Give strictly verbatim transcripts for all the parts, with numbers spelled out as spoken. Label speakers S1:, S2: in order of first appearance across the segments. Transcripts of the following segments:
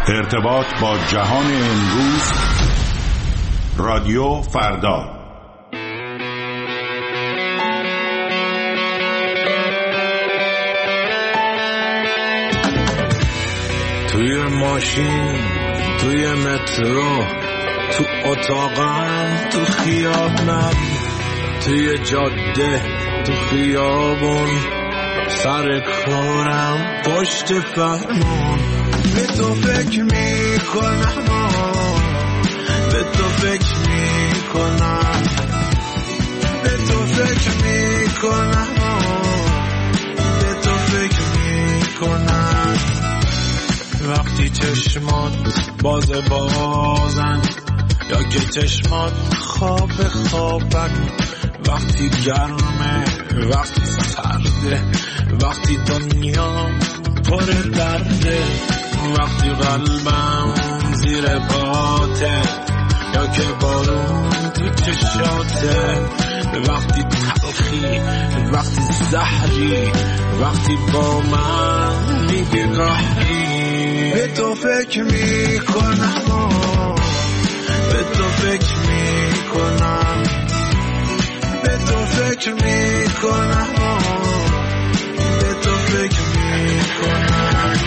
S1: ارتباط با جهان امروز، رادیو فردا.
S2: توی ماشین، توی مترو، تو اتاقم، تو خیابونم، توی جاده، تو خیابون، سر کارم، پشت فرمون. به تو فکر میکنم، به تو فکر میکنم، به تو فکر میکنم، به تو فکر میکنم. وقتی چشمات باز بازن یا که چشمات خواب خوابن، وقتی گرمه، وقتی سرده، وقتی دنیا پر درده، وقتی قلبم زیر باته یا که بارون تو چشاته، وقتی تلخی، وقتی زهری، وقتی با من میگراهی. به تو فکر میکنم، به تو فکر میکنم، به تو فکر میکنم، به تو فکر میکنم.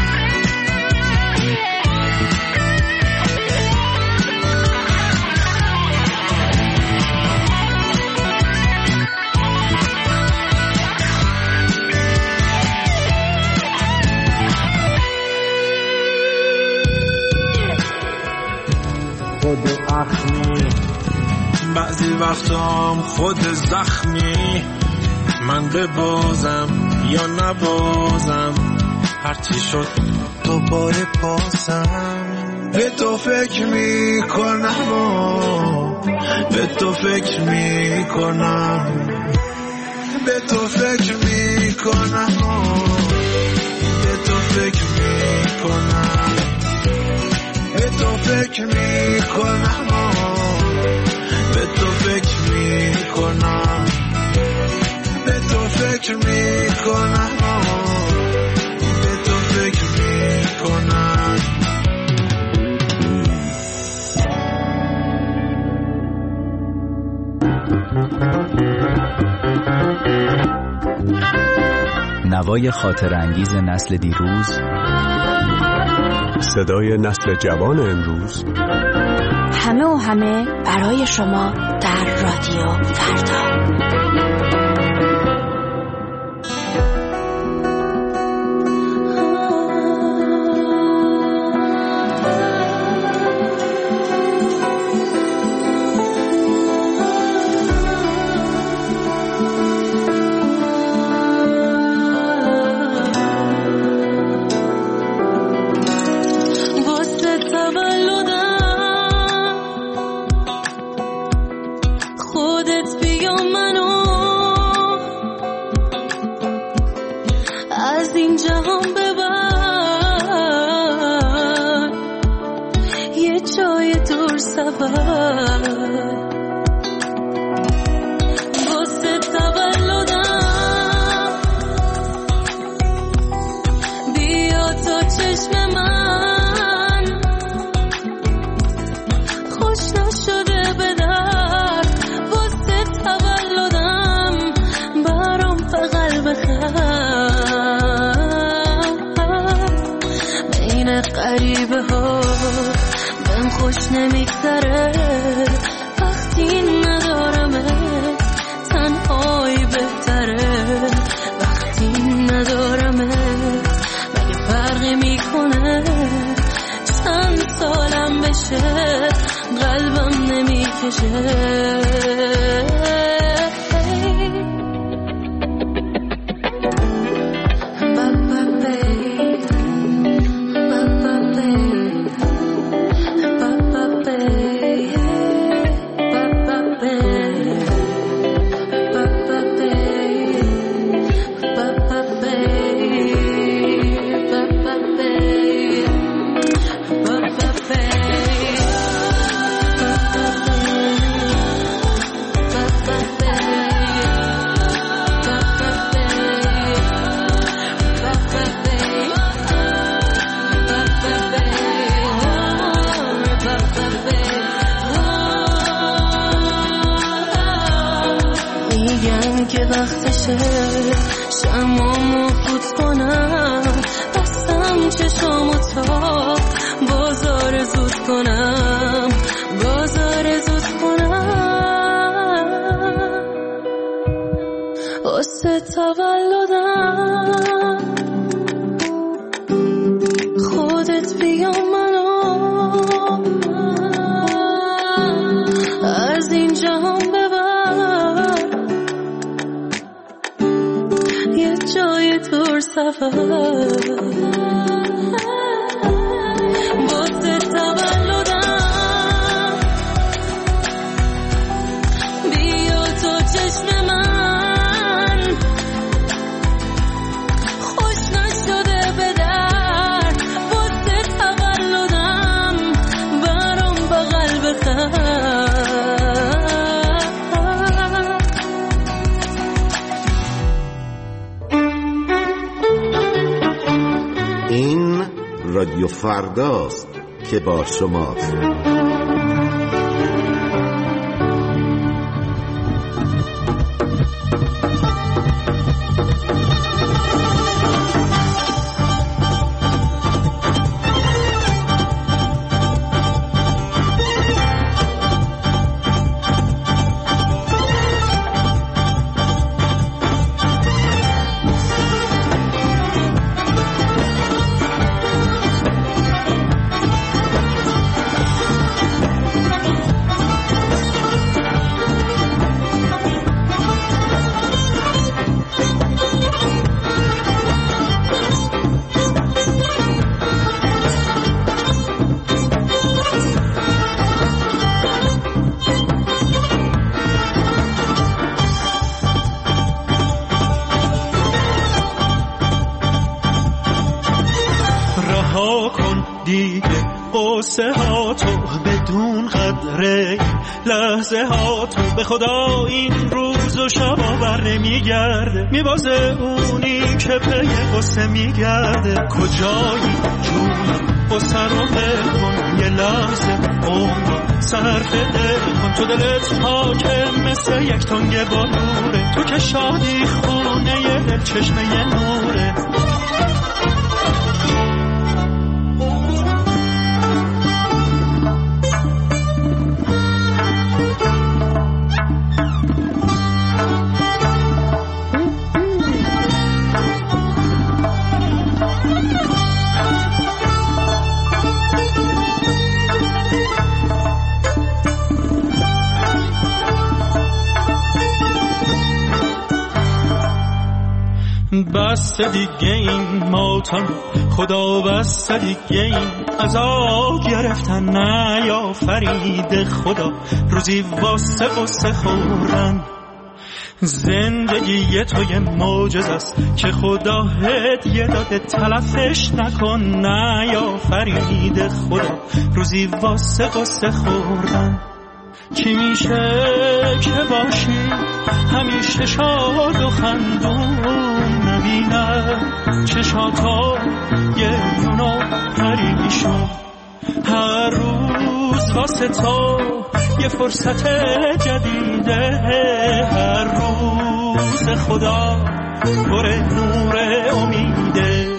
S2: خود اخمی، بعضی وقتام خود زخمی، من ببازم یا نبازم، هرچی شد دوباره پاسم. به تو فکر میکنم، به تو فکر میکنم، به تو فکر میکنم، به تو فکر میکنم، به تو فکر میکنم، به تو فکر میکنم، به تو فکر میکنم، به تو فکر میکنم.
S3: نوای خاطر انگیز نسل دیروز،
S4: صدای نسل جوان امروز،
S5: همه و همه برای شما در رادیو فردا.
S6: غریبه ها بهم خوش نمیگذره وقتی ندارمه، تنهایی بهتره وقتی ندارمه. مگه فرقی میکنه چند سالم بشه قلبم نمیکشه. Bye. که وقتشه شمامو فوت کنم، بستم چشامو تا بازار زود کنم، بازار زود کنم. واسه تولدم خودت بیا منو از این جهان ببر، یه جای دور سفر. واسه تولدم بیا تو چشم من، خوش نشده به در. واسه تولدم برام بغل بخر.
S7: این رادیو فرداست که با شماست.
S2: قصه ها تو بدون قدره لحظه ها تو به خدا این روز و شبا بر نمیگرده، میبازه اونی که پی قصه میگرده. کجایی جون قصه رو بل کن، یه لحظه عمر صرف دل کن. تو دلت پاکه مثل یک تنگ بلوره، تو که شادی خونه یه دل چشمه یه نوره. بس دیگه این ماتم خدا، بس دیگه این عذاب گرفتن نیا فرید خدا. روزی واسه قصه خوردن زندگی تو یه معجزه است که خدا هدیه داده، تلفش نکن نیا فرید خدا. روزی واسه قصه خوردن چی میشه که باشی همیشه شاد و خندون، نبینه چشاتا یه یونو پریشون. هر روز واسه تو یه فرصت جدیده، هر روز خدا پر نور امیده.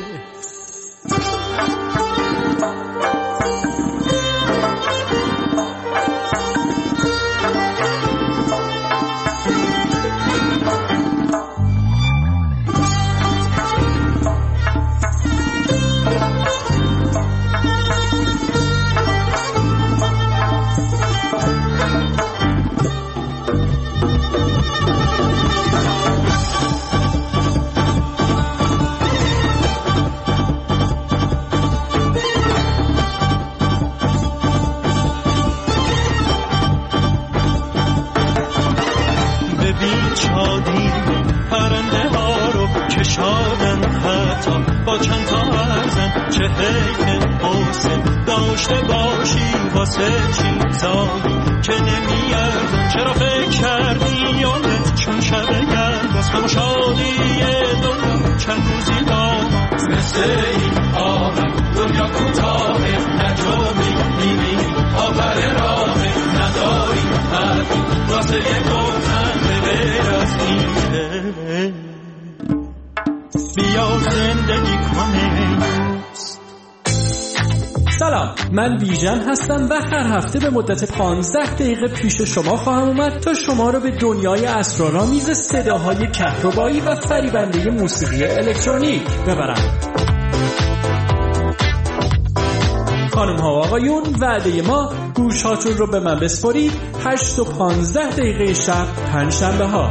S2: با چند تا ارزن چه حیف حسن داشته باشی واسه چیزایی که نمیارزن. چرا فکر کردی یادت چون شب گرد از همه شادی دنیا چند روزی داماد مثل این آمد دنیا کوتاهه نجامی میبینی آخر راهه نداری حرفی واسه یه گفتن به غیر از این
S8: سلام، من بیژن هستم و هر هفته به مدت پانزده دقیقه پیش شما خواهم اومد تا شما رو به دنیای اسرارآمیز صداهای کهربایی و فریبنده موسیقی الکترونیک ببرم. خانم ها و آقایون، وعده ما گوش هاتون رو به من بسپارید. هشت و پانزده دقیقه شب پنجشنبه ها.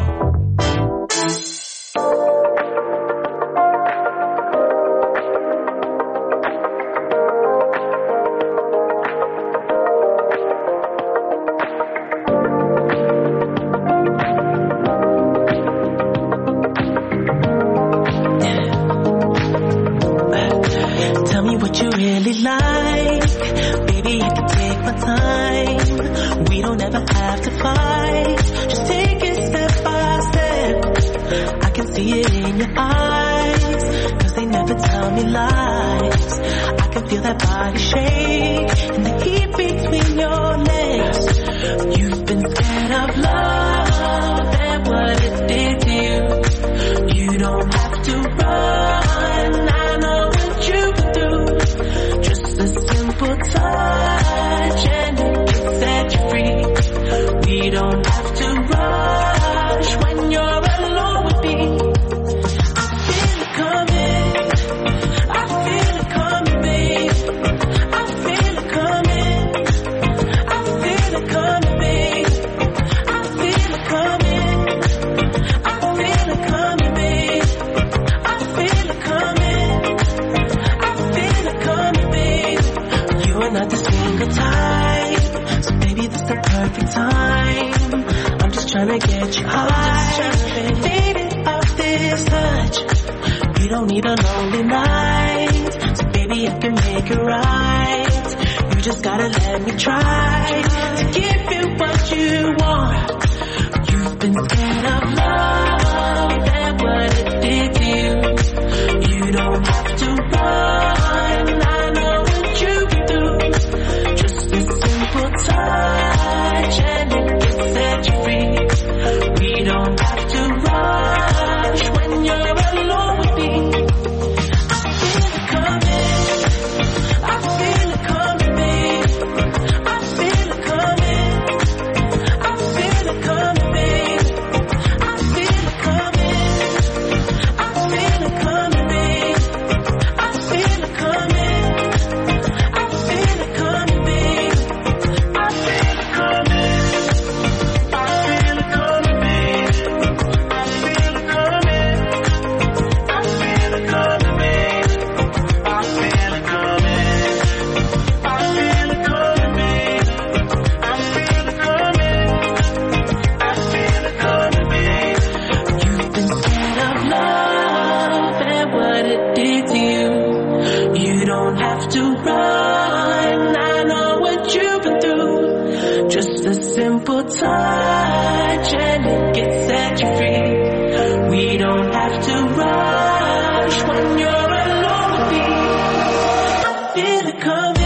S9: touch and it gets set you free. We don't have to rush when you're alone with me. I feel it coming.